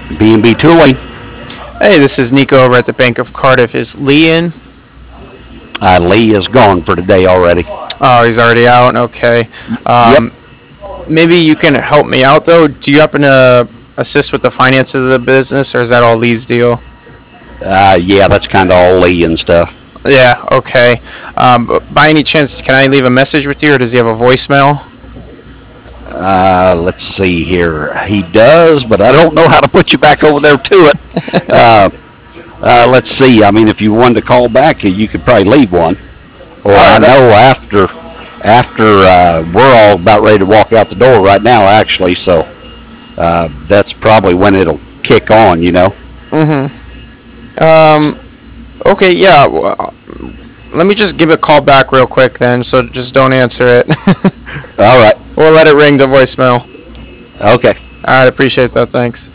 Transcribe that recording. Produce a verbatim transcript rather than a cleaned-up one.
B and B Tooling. Hey, this is Nico over at the Bank of Cardiff. Is Lee in? Uh, Lee is gone for today already. Oh, he's already out. Okay. Yep. Um, maybe you can help me out though. Do you happen to assist with the finances of the business, or is that all Lee's deal? Uh, yeah, that's kind of all Lee and stuff. Yeah. Okay. Um, but by any chance, can I leave a message with you, or does he have a voicemail? Uh, let's see here. He does, but I don't know how to put you back over there to it. Uh, uh, let's see. I mean, if you wanted to call back, you could probably leave one. Or I know after after uh, we're all about ready to walk out the door right now, actually. So uh, that's probably when it'll kick on. You know. Mm-hmm. Um. Okay. Yeah. Well, let me just give a call back real quick then. So just don't answer it. All right. We'll let it ring the voicemail. Okay. All right. Appreciate that. Thanks.